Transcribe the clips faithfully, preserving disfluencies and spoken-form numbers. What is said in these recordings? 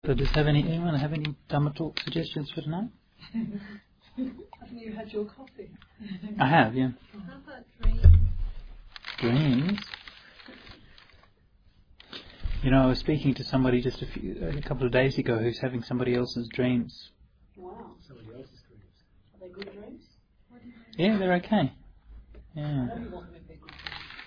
So does have any, anyone have any Dhamma talk suggestions for tonight? Haven't you had your coffee? I have, yeah. How about dreams? Dreams? You know, I was speaking to somebody just a, few, a couple of days ago who's having somebody else's dreams. Wow. Somebody else's dreams. Are they good dreams? Yeah, they're okay. Yeah. I know you want them to be good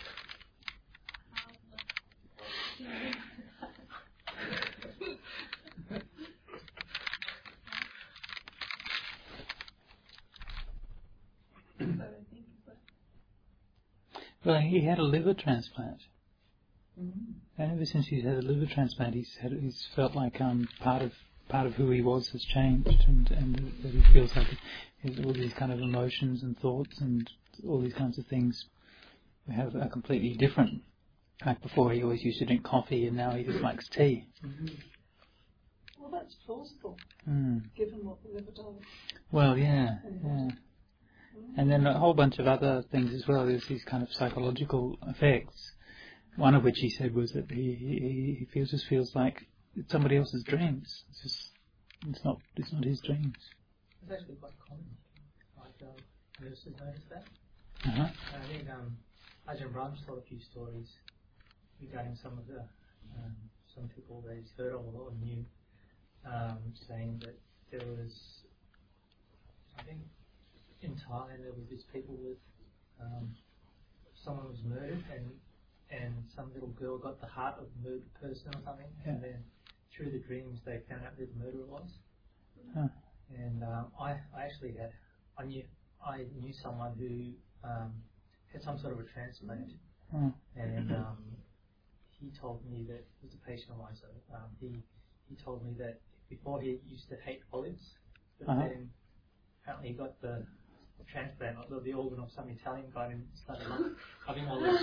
Well, he had a liver transplant. Mm-hmm. And ever since he's had a liver transplant, he's had, he's felt like um, part of part of who he was has changed, and, and that he feels like his, all these kind of emotions and thoughts and all these kinds of things have are completely different. Like before, he always used to drink coffee, and now he just likes tea. Mm-hmm. Well, that's plausible, Mm. given what the liver does. Well, yeah, yeah. And then a whole bunch of other things as well. There's these kind of psychological effects. One of which he said was that he he, he feels just feels like it's somebody else's dreams. It's just it's not it's not his dreams. It's actually quite common. Like uh, nurses notice that. Uh-huh. And I think um, Ajahn Brahms told a few stories regarding some of the um, some people that he's heard of or knew, um, saying that there was, I think, in Thailand there was these people with um, someone was murdered and. and some little girl got the heart of the murdered person or something, Yeah. and then through the dreams they found out who the murderer was. Huh. And um, I, I actually had, I knew, I knew someone who um, had some sort of a transplant, Huh. and um, he told me that he was a patient of mine. So um, he he told me that before he used to hate olives, but Uh-huh. then apparently he got the transplant, or the organ of some Italian guy, and started lo- loving olives.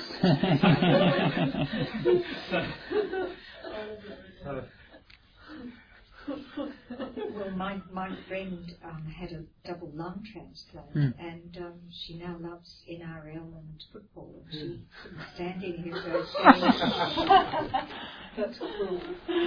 so, Well, my my friend um, had a double lung transplant, Mm. and um, she now loves N R L and football, and she couldn't stand any of those games. That's cruel.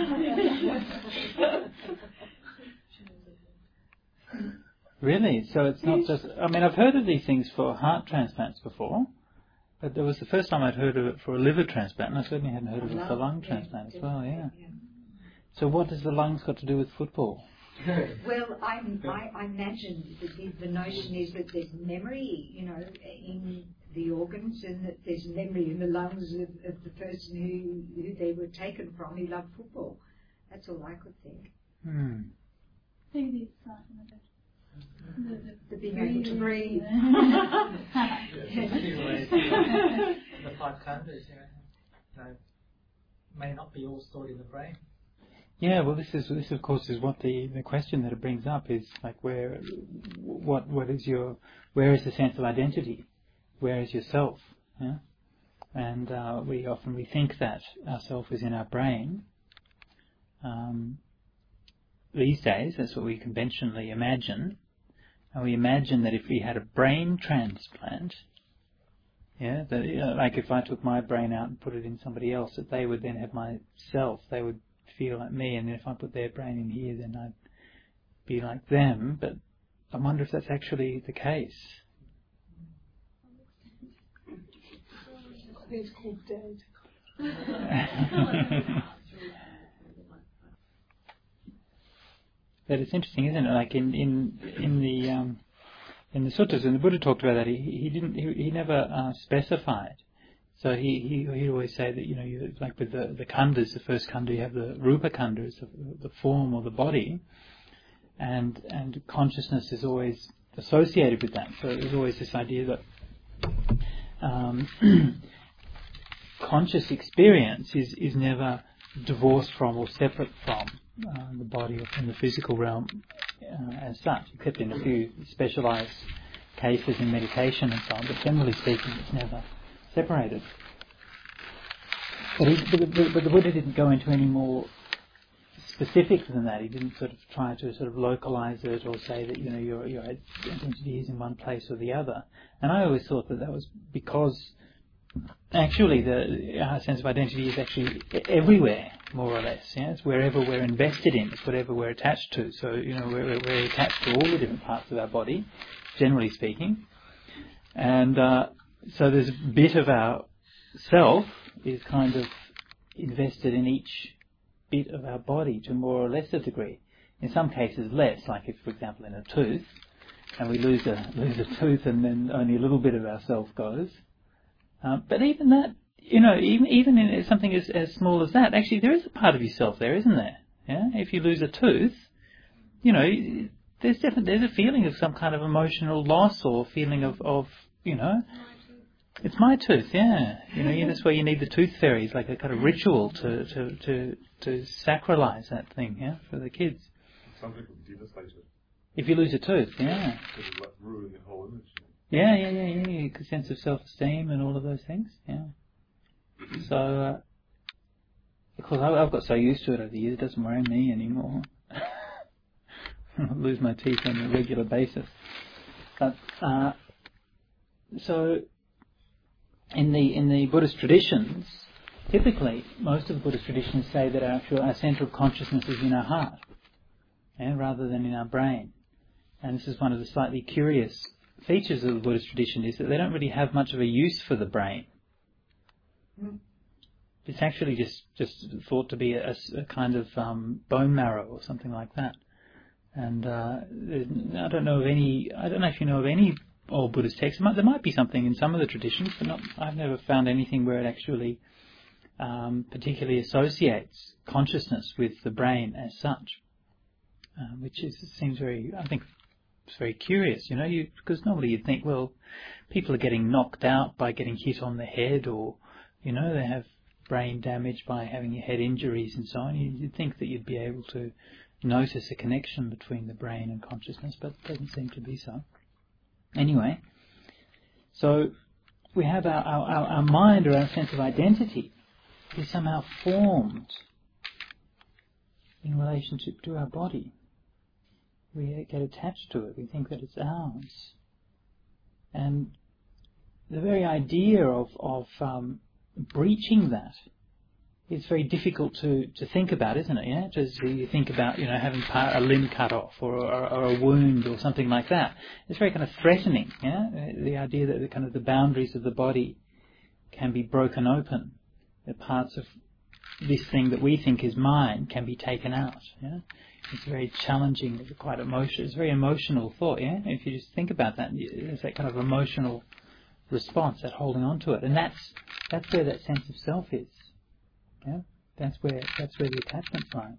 Really? So it's not just... I mean, I've heard of these things for heart transplants before, but it was the first time I'd heard of it for a liver transplant, and I certainly hadn't heard of it for lung transplant as well, yeah. So what has the lungs got to do with football? Well, I, I, I imagine that the, the notion is that there's memory, you know, in the organs, and that there's memory in the lungs of, of the person who, who they were taken from, who loved football. That's all I could think. Hmm. Maybe the excitement of it. The, the, The being able to breathe. the five khandhas, you know, you know, may not be all stored in the brain. Yeah, well, this is this of course is what the, the question that it brings up is like where, what what is your, where is the sense of identity, where is yourself, yeah? And uh, we often we think that ourself is in our brain. Um, these days, that's what we conventionally imagine, and we imagine that if we had a brain transplant, yeah, that you know, like if I took my brain out and put it in somebody else, that they would then have myself, they would feel like me, and then if I put their brain in here, then I'd be like them. But I wonder if that's actually the case. I think it's called dead. But it's interesting, isn't it? Like in in in the um, in the suttas, and the Buddha talked about that. He he didn't he, he never uh, specified. So he he he'd always say that, you know, you, like with the the khandhas, the first khandha, you have the rupa khandhas, the, the form or the body, and and consciousness is always associated with that. So there's always this idea that um, conscious experience is is never divorced from or separate from uh, the body or from the physical realm uh, as such, except in a few specialized cases in meditation and so on. But generally speaking, it's never separated. But, he, but, the, but the Buddha didn't go into any more specific than that. He didn't sort of try to sort of localize it or say that, you know, your your identity is in one place or the other. And I always thought that that was because actually the our sense of identity is actually everywhere. more or less. Yeah, it's wherever we're invested in, it's whatever we're attached to. So you know, we're, we're attached to all the different parts of our body, generally speaking, and uh, so there's a bit of our self is kind of invested in each bit of our body to more or less a degree. In some cases less, like if, for example, in a tooth, and we lose a lose a tooth, and then only a little bit of ourself goes. Um, but even that, you know, even even in something as, as small as that, actually there is a part of yourself there, isn't there? Yeah. If you lose a tooth, you know, there's definitely there's a feeling of some kind of emotional loss or feeling of, of you know, it's my tooth, yeah. You know, that's why you need the tooth fairies, like a kind of ritual to to to, to sacralize that thing, yeah, for the kids. Some people devastate it. If you lose a tooth, yeah. Because it like ruin the whole image. Yeah, yeah, yeah, yeah, yeah. A sense of self-esteem and all of those things, yeah. So, uh, because I, I've got so used to it over the years, it doesn't worry me anymore. I lose my teeth on a regular basis. But, uh, so, in the in the Buddhist traditions, typically, most of the Buddhist traditions say that our, actual, our centre of consciousness is in our heart, yeah, rather than in our brain. And this is one of the slightly curious features of the Buddhist tradition, is that they don't really have much of a use for the brain. Mm. It's actually just, just thought to be a, a kind of um, bone marrow or something like that. And uh, I don't know of any, I don't actually know of any old Buddhist texts. There might be something in some of the traditions, but not, I've never found anything where it actually um, particularly associates consciousness with the brain as such, uh, which is seems very, I think, it's very curious, you know, you, because normally you'd think, well, people are getting knocked out by getting hit on the head, or, you know, they have brain damage by having head injuries and so on. You'd think that you'd be able to notice a connection between the brain and consciousness, but it doesn't seem to be so. Anyway, so we have our, our, our mind, or our sense of identity, is somehow formed in relationship to our body. We get attached to it. We think that it's ours. And the very idea of, of um, breaching that is very difficult to, to think about, isn't it? Yeah, just you think about, you know, having part, a limb cut off, or, or, or a wound, or something like that. It's very kind of threatening. Yeah, the idea that the kind of the boundaries of the body can be broken open, that parts of this thing that we think is mine can be taken out. Yeah. It's very challenging, it's quite emotional, it's a very emotional thought, yeah? If you just think about that, there's that kind of emotional response, that holding on to it. And that's that's where that sense of self is. Yeah? That's where that's where the attachments lie.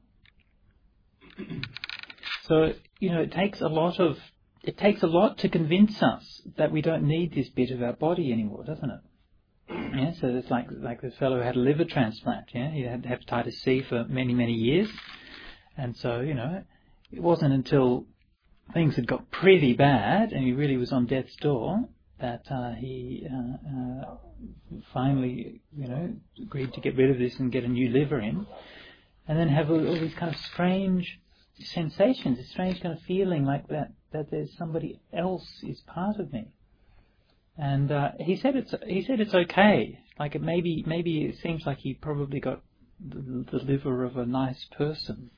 So, you know, it takes a lot of it takes a lot to convince us that we don't need this bit of our body anymore, doesn't it? Yeah, so it's like like the fellow who had a liver transplant, yeah? He had hepatitis C for many, many years. And so, you know, it wasn't until things had got pretty bad and he really was on death's door that uh, he uh, uh, finally, you know, agreed to get rid of this and get a new liver in, and then have all, all these kind of strange sensations, a strange kind of feeling like that, that there's somebody else is part of me. And uh, he said it's he said it's okay. Like it maybe maybe it seems like he probably got the, the liver of a nice person.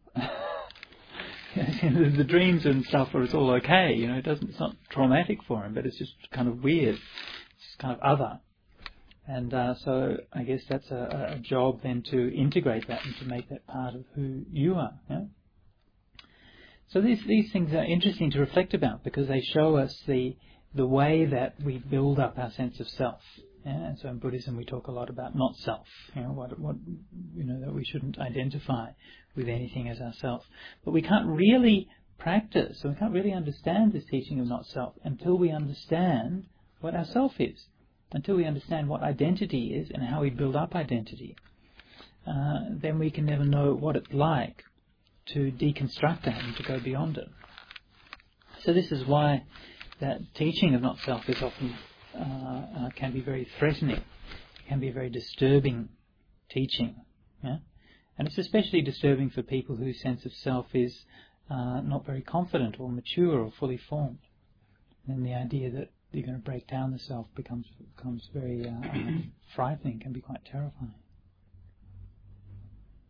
the, the dreams and stuff are it's all okay, you know. It doesn't. It's not traumatic for him, but it's just kind of weird. It's just kind of other. And uh, so I guess that's a, a job then to integrate that and to make that part of who you are. Yeah? So these these things are interesting to reflect about because they show us the the way that we build up our sense of self. Yeah? And so in Buddhism we talk a lot about not self. You know, what what you know that we shouldn't identify with anything as ourself. But we can't really practice, so we can't really understand this teaching of not self until we understand what our self is, until we understand what identity is and how we build up identity. Uh, then we can never know what it's like to deconstruct that and to go beyond it. So this is why that teaching of not self is often uh, uh, can be very threatening. It can be a very disturbing teaching. Yeah? And it's especially disturbing for people whose sense of self is uh, not very confident or mature or fully formed. And the idea that you're going to break down the self becomes becomes very uh, um, frightening, can be quite terrifying.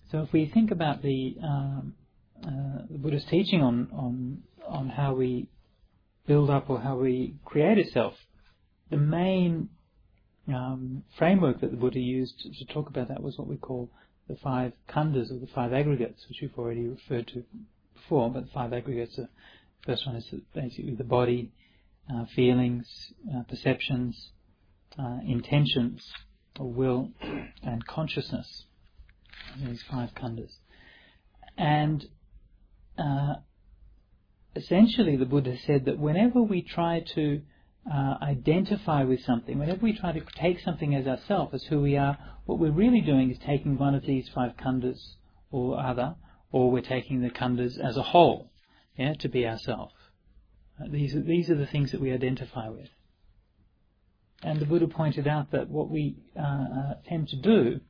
So if we think about the, um, uh, the Buddha's teaching on, on on how we build up or how we create a self, the main um, framework that the Buddha used to, to talk about that was what we call the five khandhas, or the five aggregates, which we've already referred to before. But the five aggregates are, the first one is basically the body, uh, feelings, uh, perceptions, uh, intentions, or will, and consciousness. These five khandhas. And uh, essentially the Buddha said that whenever we try to uh, identify with something, whenever we try to take something as ourself, as who we are, what we're really doing is taking one of these five khandhas or other, or we're taking the khandhas as a whole, yeah, to be ourself. Uh, these are, these are the things that we identify with. And the Buddha pointed out that what we uh, uh, tend to do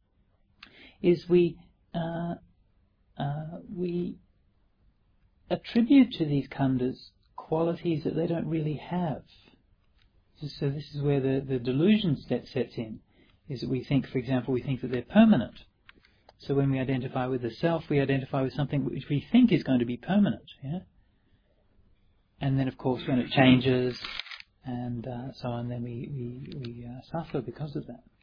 is we uh, uh, we attribute to these khandhas qualities that they don't really have. So, so this is where the, the delusion step sets in, is that we think, for example, we think that they're permanent. So when we identify with the self, we identify with something which we think is going to be permanent, yeah? And then, of course, when it changes and uh, so on, then we, we, we uh, suffer because of that.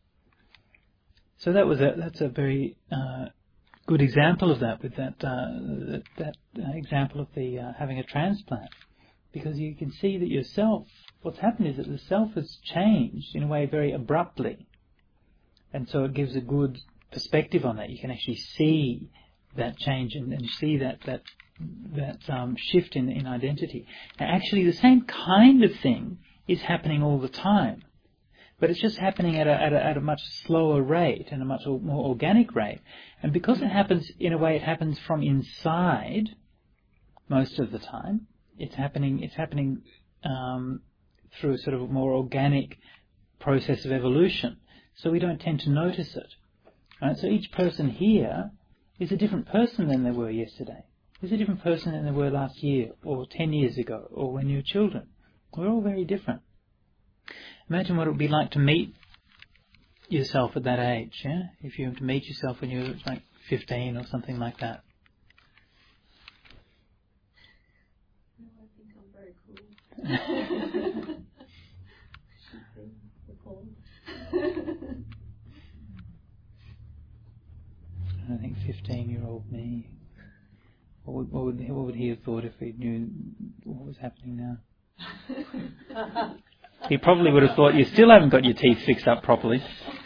So that was a that's a very uh, good example of that, with that uh, that, that uh, example of the uh, having a transplant, because you can see that yourself. What's happened is that the self has changed in a way very abruptly, and so it gives a good perspective on that. You can actually see that change and, and see that that that um, shift in in identity. And actually, the same kind of thing is happening all the time. But it's just happening at a, at a at a much slower rate and a much more organic rate. And because it happens, in a way, it happens from inside most of the time. It's happening. It's happening um, through a sort of a more organic process of evolution. So we don't tend to notice it. Right? So each person here is a different person than they were yesterday. Is a different person than they were last year, or ten years ago, or when you were children. We're all very different. Imagine what it would be like to meet yourself at that age, yeah? If you were to meet yourself when you were like fifteen or something like that. No, I think I'm very cool. I think fifteen-year-old me. What would, what would what would he have thought if he knew what was happening now? He probably would have thought, you still haven't got your teeth fixed up properly.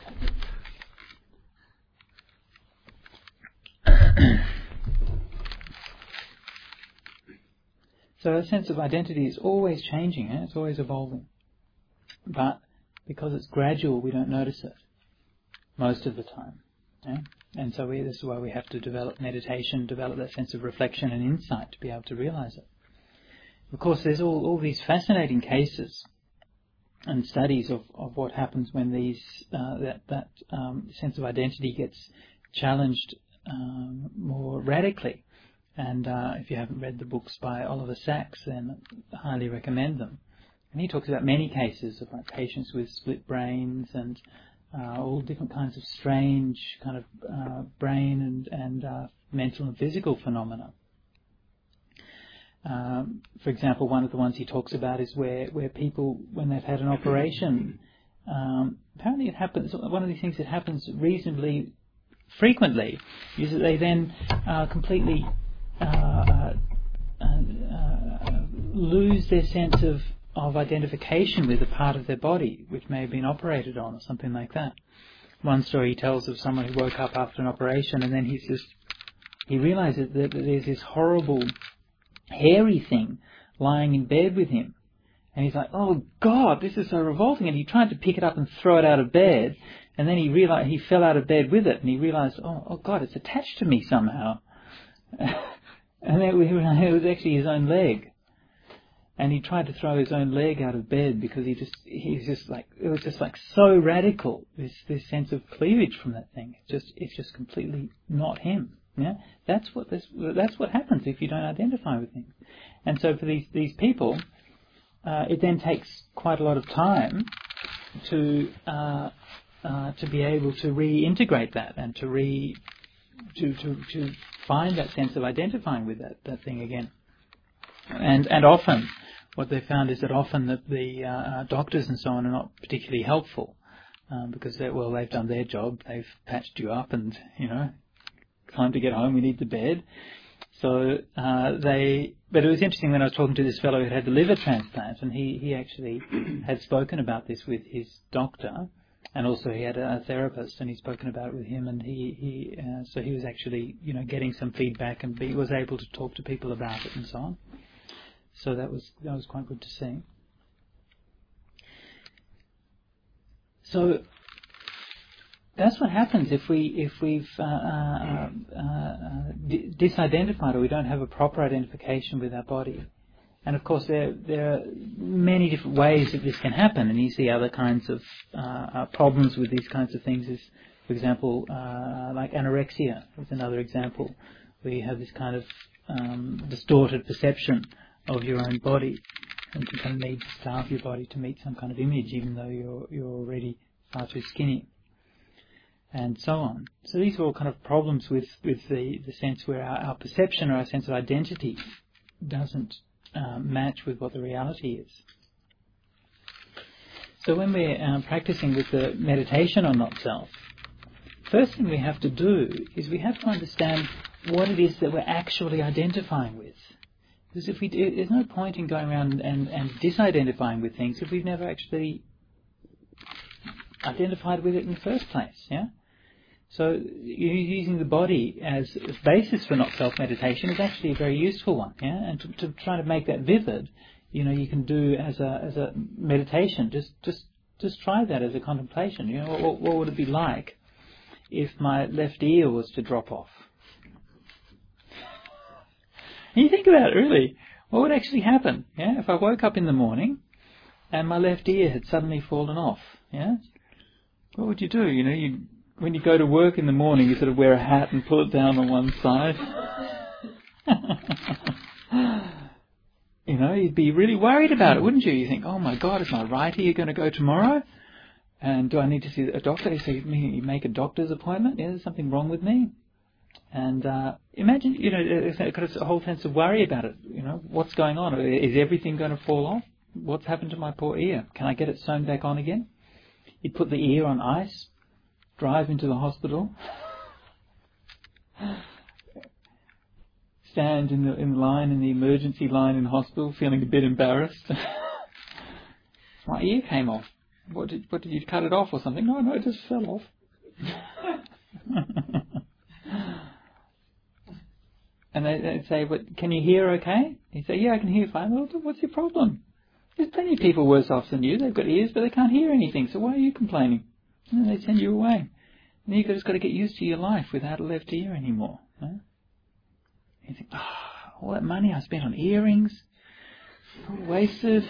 So a sense of identity is always changing, eh? It's always evolving. But because it's gradual, we don't notice it most of the time. Eh? And so we, this is why we have to develop meditation, develop that sense of reflection and insight to be able to realize it. Of course, there's all, all these fascinating cases and studies of, of what happens when these uh, that that um, sense of identity gets challenged um, more radically. And uh, if you haven't read the books by Oliver Sacks, then I highly recommend them. And he talks about many cases of like patients with split brains and uh, all different kinds of strange kind of uh, brain and and uh, mental and physical phenomena. Um, for example, one of the ones he talks about is where, where people, when they've had an operation, um, apparently it happens, one of these things that happens reasonably frequently is that they then uh, completely uh, uh, uh, lose their sense of, of identification with a part of their body which may have been operated on or something like that. One story he tells of someone who woke up after an operation and then he's just, he realizes that there's this horrible hairy thing lying in bed with him, and he's like, oh God, this is so revolting, and he tried to pick it up and throw it out of bed, and then he realized he fell out of bed with it, and he realized, oh, oh God, it's attached to me somehow. And it was actually his own leg, and he tried to throw his own leg out of bed because he just he's just like it was just like so radical, this this sense of cleavage from that thing. It's just it's just completely not him. Yeah, that's what this. That's what happens if you don't identify with things. And so for these these people, uh, it then takes quite a lot of time to uh, uh, to be able to reintegrate that and to re to, to, to find that sense of identifying with that, that thing again. And and often, what they found is that often that the uh, doctors and so on are not particularly helpful um, because they well they've done their job, they've patched you up, and you know, time to get home, we need the bed. So uh, they, but it was interesting when I was talking to this fellow who had the liver transplant, and he he actually had spoken about this with his doctor, and also he had a therapist, and he'd spoken about it with him, and he he uh, so he was actually you know getting some feedback and be, was able to talk to people about it and so on. So that was that was quite good to see. So that's what happens if we if we've uh, uh, uh, d- disidentified, or we don't have a proper identification with our body. And of course, there there are many different ways that this can happen. And you see other kinds of uh, uh, problems with these kinds of things. Is, for example, uh, like anorexia is another example, where you have this kind of um, distorted perception of your own body, and you kind of need to starve your body to meet some kind of image, even though you're you're already far too skinny, and so on. So these are all kind of problems with, with the, the sense where our, our perception or our sense of identity doesn't um, match with what the reality is. So when we're um, practicing with the meditation on not self, first thing we have to do is we have to understand what it is that we're actually identifying with. Because if we do, there's no point in going around and, and disidentifying with things if we've never actually identified with it in the first place. Yeah. So using the body as a basis for not self meditation is actually a very useful one. Yeah. And to, to try to make that vivid, you know, you can do as a as a meditation. Just just just try that as a contemplation. You know, what, what would it be like if my left ear was to drop off? And you think about it, really, what would actually happen? Yeah, if I woke up in the morning and my left ear had suddenly fallen off, yeah, what would you do? You know, you when you go to work in the morning, you sort of wear a hat and pull it down on one side. You know, you'd be really worried about it, wouldn't you? You think, oh my God, is my right ear going to go tomorrow? And do I need to see a doctor? So you make a doctor's appointment? Yeah, there's something wrong with me. And uh, imagine, you know, there's a whole sense of worry about it. You know, what's going on? Is everything going to fall off? What's happened to my poor ear? Can I get it sewn back on again? You'd put the ear on ice, drive into the hospital, stand in the in the line, in the emergency line in hospital, feeling a bit embarrassed. My ear came off. What did what did you cut it off or something? No, no, it just fell off. And they, they'd say, but can you hear okay? He'd say, yeah, I can hear fine. Well, what's your problem? There's plenty of people worse off than you. They've got ears, but they can't hear anything. So why are you complaining? And then they send you away. And you've just got to get used to your life without a left ear anymore. Huh? You think, oh, all that money I spent on earrings, all wasted.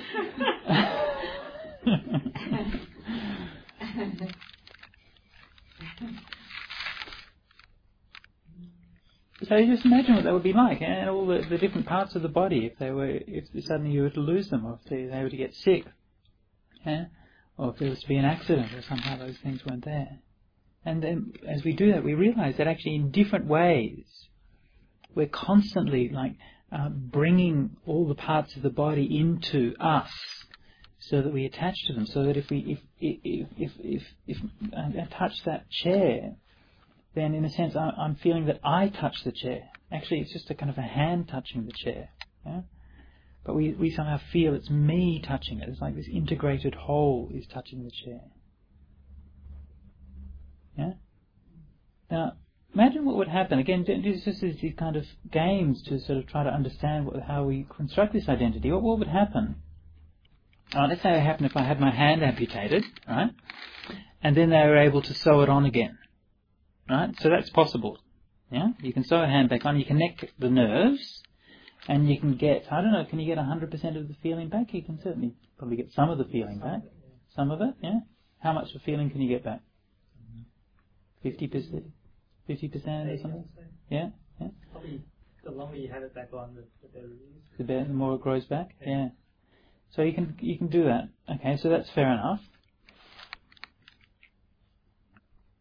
So you just imagine what that would be like, and all the, the different parts of the body if they were, if suddenly you were to lose them, or if they, they were to get sick, yeah? Or if there was to be an accident, or somehow those things weren't there. And then as we do that, we realise that actually in different ways, we're constantly like uh, bringing all the parts of the body into us, so that we attach to them. So that if we if if if if, if, if I touch that chair, then in a sense I'm feeling that I touch the chair. Actually, it's just a kind of a hand touching the chair. Yeah? But we, we somehow feel it's me touching it. It's like this integrated whole is touching the chair. Yeah? Now, imagine what would happen. Again, this is these kind of games to sort of try to understand what, how we construct this identity. What, what would happen? Uh, let's say it happened if I had my hand amputated, right? And then they were able to sew it on again. Right, so that's possible. Yeah, you can sew a hand back on. You connect the nerves, and you can get. I don't know. Can you get a hundred percent of the feeling back? You can certainly probably get some of the feeling back. Some of it, yeah. How much of feeling can you get back? Fifty percent, fifty percent or something. Yeah, yeah. Probably the longer you have it back on, the, the better it is. The better, the more it grows back. Yeah. yeah. So you can you can do that. Okay, so that's fair enough.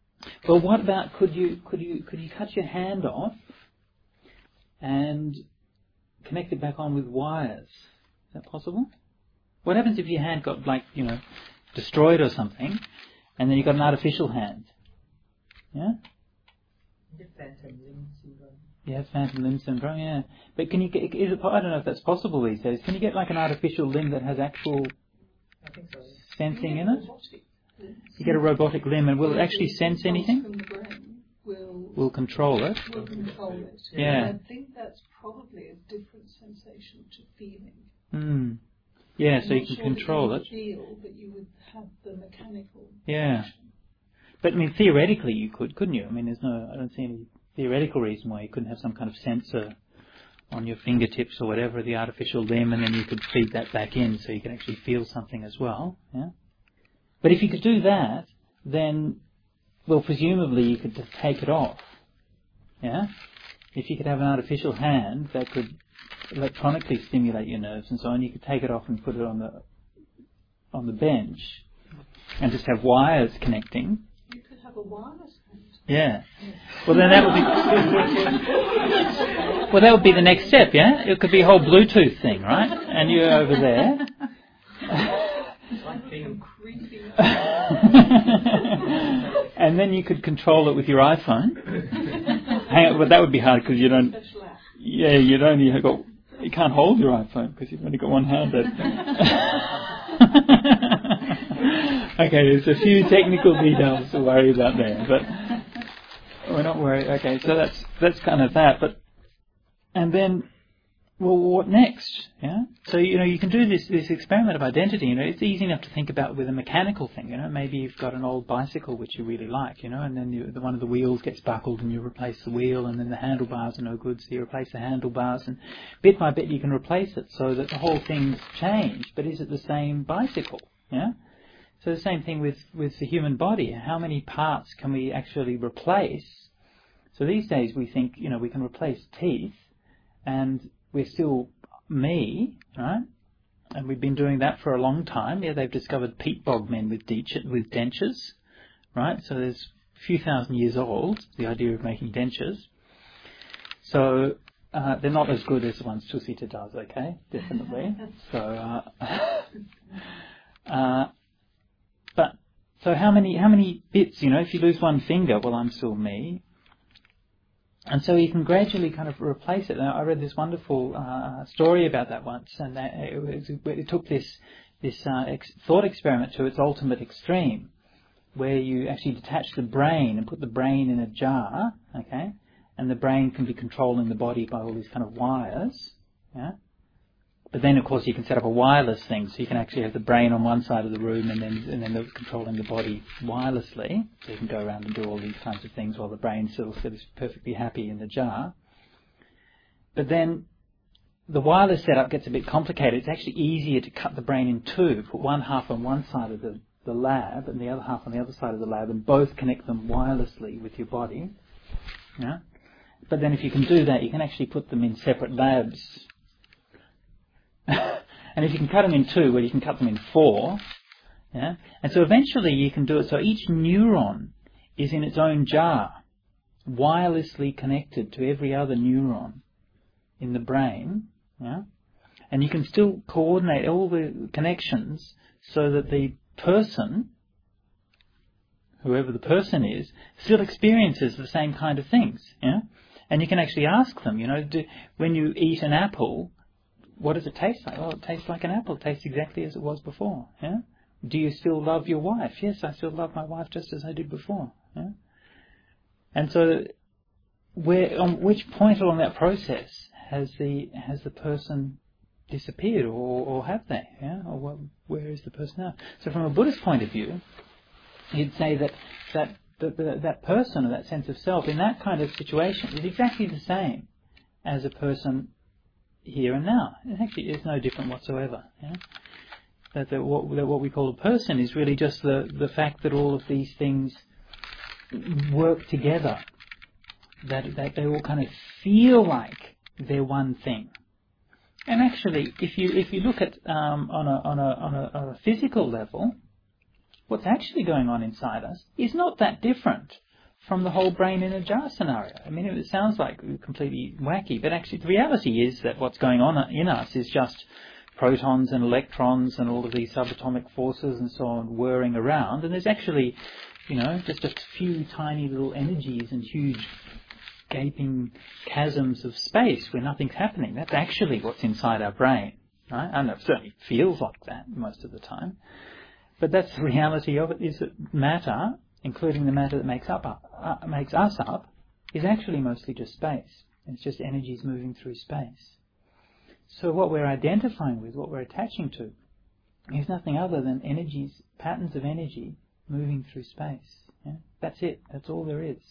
Well, what about could you could you could you cut your hand off and connect it back on with wires? Is that possible? What happens if your hand got, like, you know, destroyed or something, and then you got an artificial hand? Yeah. The phantom limb syndrome. Yeah, phantom limb syndrome. Yeah, but can you get? Is it? I don't know if that's possible these days. Can you get like an artificial limb that has actual I think so. sensing in it? You get a robotic limb, and will it actually sense anything? From the brain will Will control it. will control it. Yeah. And I think that's probably a different sensation to feeling. Hmm. Yeah, so I'm you not can sure that control you it. would feel, but you would have the mechanical. Yeah. connection. But I mean, theoretically, you could, couldn't you? I mean, there's no. I don't see any theoretical reason why you couldn't have some kind of sensor on your fingertips or whatever, the artificial limb, and then you could feed that back in so you can actually feel something as well. Yeah. But if you could do that, then, well, presumably you could just take it off. Yeah. If you could have an artificial hand that could electronically stimulate your nerves and so on, you could take it off and put it on the on the bench and just have wires connecting. You could have a wireless hand. Yeah. Well, then that would be. Well, that would be the next step, yeah. It could be a whole Bluetooth thing, right? And you're over there. It's like being Creepy. And then you could control it with your iPhone. Hang on, but that would be hard because you don't. Special app. Yeah, you'd only have got. You can't hold your iPhone because you've only got one hand. Okay, there's a few technical details to worry about there, but we're not worried. Okay, so that's that's kind of that. But and then, well, what next? Yeah. So you know, you can do this this experiment of identity. You know, it's easy enough to think about with a mechanical thing. You know, maybe you've got an old bicycle which you really like. You know, and then you, the one of the wheels gets buckled, and you replace the wheel, and then the handlebars are no good, so you replace the handlebars, and bit by bit you can replace it so that the whole thing's changed. But is it the same bicycle? Yeah. So the same thing with, with the human body. How many parts can we actually replace? So these days we think, you know, we can replace teeth and we're still me, right? And we've been doing that for a long time. Yeah, they've discovered peat bog men with, de- with dentures, right? So there's a few thousand years old, the idea of making dentures. So uh, they're not as good as the ones Tusita does, okay? Definitely. So, uh, uh, But so how many how many bits, you know, if you lose one finger, well, I'm still me. And so you can gradually kind of replace it. Now, I read this wonderful uh, story about that once, and that it, was, it took this this uh, ex- thought experiment to its ultimate extreme, where you actually detach the brain and put the brain in a jar, okay, and the brain can be controlling the body by all these kind of wires, yeah. But then, of course, you can set up a wireless thing, so you can actually have the brain on one side of the room and then and then the, controlling the body wirelessly. So you can go around and do all these kinds of things while the brain still is perfectly happy in the jar. But then the wireless setup gets a bit complicated. It's actually easier to cut the brain in two, put one half on one side of the, the lab and the other half on the other side of the lab, and both connect them wirelessly with your body. Yeah? But then if you can do that, you can actually put them in separate labs. And if you can cut them in two, well, you can cut them in four. Yeah? And so eventually you can do it so each neuron is in its own jar, wirelessly connected to every other neuron in the brain. Yeah? And you can still coordinate all the connections so that the person, whoever the person is, still experiences the same kind of things. Yeah? And you can actually ask them, you know, do, when you eat an apple, what does it taste like? Oh, it tastes like an apple. It tastes exactly as it was before. Yeah? Do you still love your wife? Yes, I still love my wife just as I did before. Yeah? And so, where, on which point along that process has the has the person disappeared, or, or have they? Yeah? Or what, where is the person now? So, from a Buddhist point of view, you'd say that that that, that that person or that sense of self in that kind of situation is exactly the same as a person here and now. It actually is no different whatsoever. Yeah? That, that, what, that what we call a person is really just the, the fact that all of these things work together. That, that they all kind of feel like they're one thing. And actually, if you if you look at um, on a on a on a on a physical level, what's actually going on inside us is not that different from the whole brain in a jar scenario. I mean, it sounds like completely wacky, but actually the reality is that what's going on in us is just protons and electrons and all of these subatomic forces and so on whirring around, and there's actually, you know, just a few tiny little energies and huge gaping chasms of space where nothing's happening. That's actually what's inside our brain, right? And it certainly feels like that most of the time. But that's the reality of it, is that matter, including the matter that makes up uh, makes us up, is actually mostly just space. It's just energies moving through space. So what we're identifying with, what we're attaching to, is nothing other than energies, patterns of energy moving through space. Yeah? That's it. That's all there is.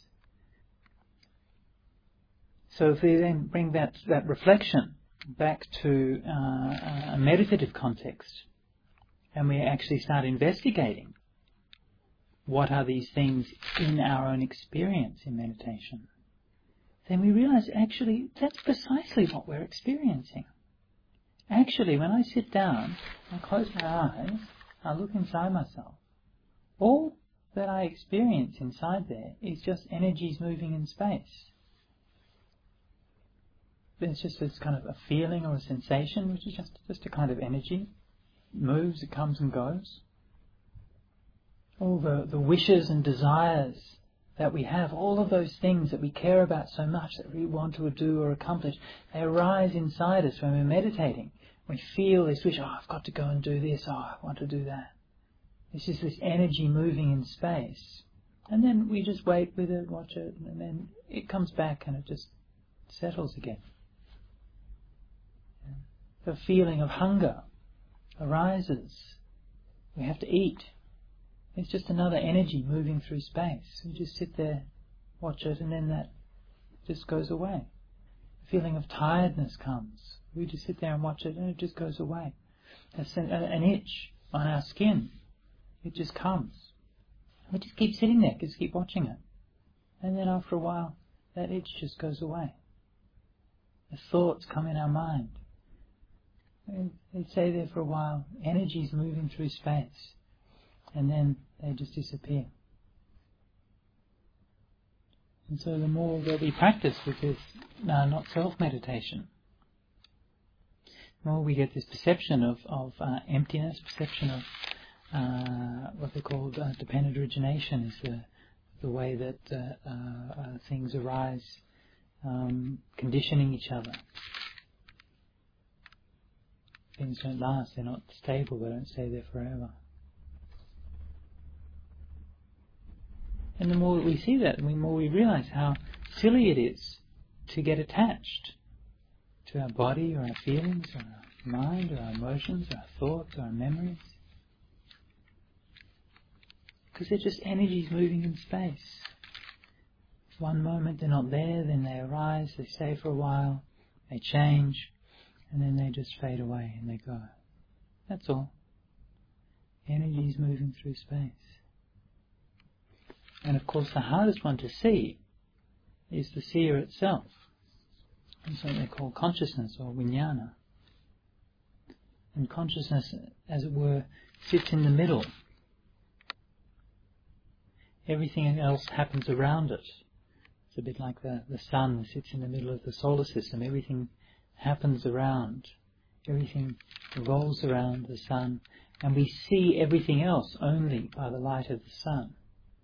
So if we then bring that, that reflection back to uh, a meditative context, and we actually start investigating what are these things in our own experience in meditation, then we realize actually that's precisely what we're experiencing. Actually, when I sit down, I close my eyes, I look inside myself, all that I experience inside there is just energies moving in space. There's just this kind of a feeling or a sensation, which is just, just a kind of energy. It moves, it comes and goes. All the, the wishes and desires that we have, all of those things that we care about so much, that we want to do or accomplish, they arise inside us when we're meditating. We feel this wish, oh, I've got to go and do this, oh, I want to do that. It's just this energy moving in space. And then we just wait with it, watch it, and then it comes back and it just settles again. The feeling of hunger arises. We have to eat. It's just another energy moving through space. We just sit there, watch it, and then that just goes away. The feeling of tiredness comes. We just sit there and watch it, and it just goes away. An itch on our skin, it just comes. We just keep sitting there, just keep watching it. And then after a while, that itch just goes away. The thoughts come in our mind. They stay there for a while. Energy's moving through space. And then they just disappear. And so the more that we practice with this uh, not self meditation, the more we get this perception of, of uh, emptiness, perception of uh, what they call uh, dependent origination, is the, the way that uh, uh, things arise, um, conditioning each other. Things don't last, they're not stable, they don't stay there forever. And the more we see that, the more we realize how silly it is to get attached to our body or our feelings or our mind or our emotions or our thoughts or our memories. Because they're just energies moving in space. One moment they're not there, then they arise, they stay for a while, they change, and then they just fade away and they go. That's all. Energies moving through space. And of course the hardest one to see is the seer itself. It's what they call consciousness or vijnana. And consciousness, as it were, sits in the middle. Everything else happens around it. It's a bit like the, the sun that sits in the middle of the solar system. Everything happens around. Everything revolves around the sun. And we see everything else only by the light of the sun.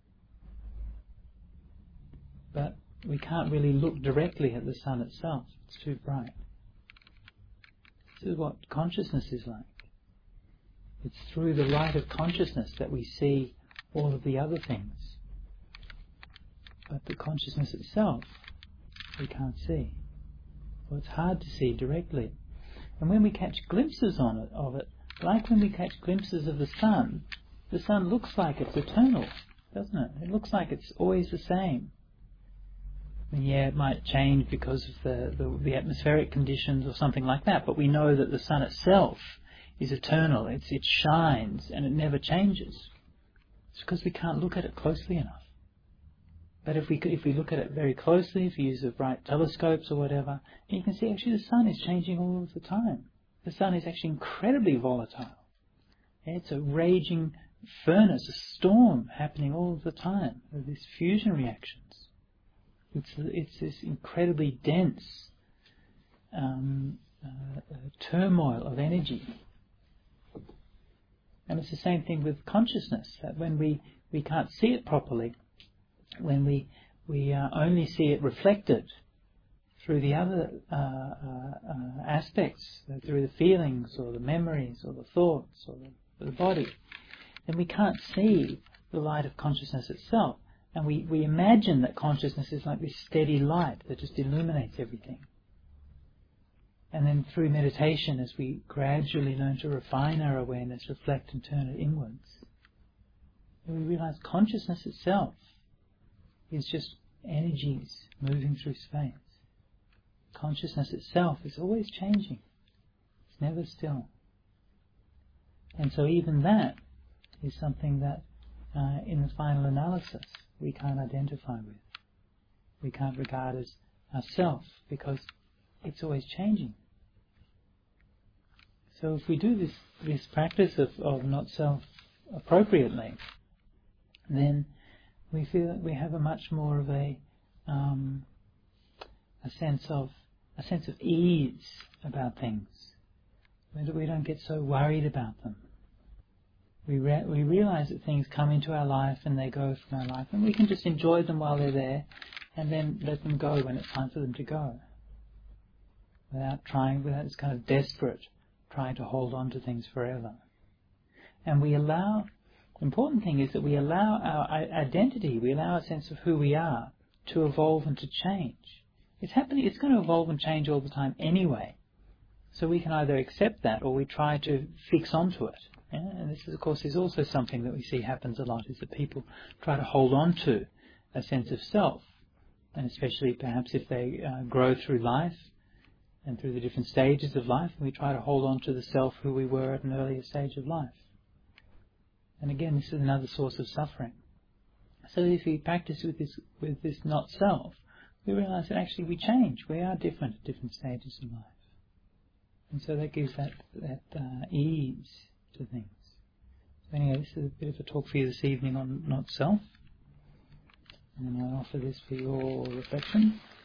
But we can't really look directly at the sun itself. It's too bright. This is what consciousness is like. It's through the light of consciousness that we see all of the other things. But the consciousness itself, we can't see. Well, it's hard to see directly. And when we catch glimpses on it, of it, like when we catch glimpses of the sun, the sun looks like it's eternal, doesn't it? It looks like it's always the same. And yeah, it might change because of the, the, the atmospheric conditions or something like that, but we know that the sun itself is eternal. It's, it shines and it never changes. It's because we can't look at it closely enough. But if we if we look at it very closely, if we use the bright telescopes or whatever, you can see actually the sun is changing all of the time. The sun is actually incredibly volatile. It's a raging furnace, a storm happening all the time, of these fusion reactions. It's, it's this incredibly dense um, uh, uh, turmoil of energy. And it's the same thing with consciousness, that when we, we can't see it properly, when we, we uh, only see it reflected through the other uh, uh, uh, aspects, uh, through the feelings or the memories or the thoughts or the, the body, then we can't see the light of consciousness itself. And we, we imagine that consciousness is like this steady light that just illuminates everything. And then through meditation, as we gradually learn to refine our awareness, reflect and turn it inwards, we realize consciousness itself is just energies moving through space. Consciousness itself is always changing. It's never still. And so even that is something that uh, in the final analysis we can't identify with. We can't regard as ourself because it's always changing. So if we do this, this practice of, of not self appropriately, then we feel that we have a much more of a um, a sense of a sense of ease about things. We don't get so worried about them. We re- we realize that things come into our life and they go from our life, and we can just enjoy them while they're there, and then let them go when it's time for them to go. Without trying, without this kind of desperate trying to hold on to things forever. And we allow, the important thing is that we allow our identity, we allow a sense of who we are to evolve and to change. It's happening, it's going to evolve and change all the time anyway. So we can either accept that or we try to fix onto it. Yeah? And this, is, of course, is also something that we see happens a lot, is that people try to hold on to a sense of self. And especially perhaps if they uh, grow through life and through the different stages of life, we try to hold on to the self who we were at an earlier stage of life. And again, this is another source of suffering. So if we practice with this with this not self, we realize that actually we change. We are different at different stages of life. And so that gives that, that uh, ease to things. So anyway, this is a bit of a talk for you this evening on not self. And I offer this for your reflection.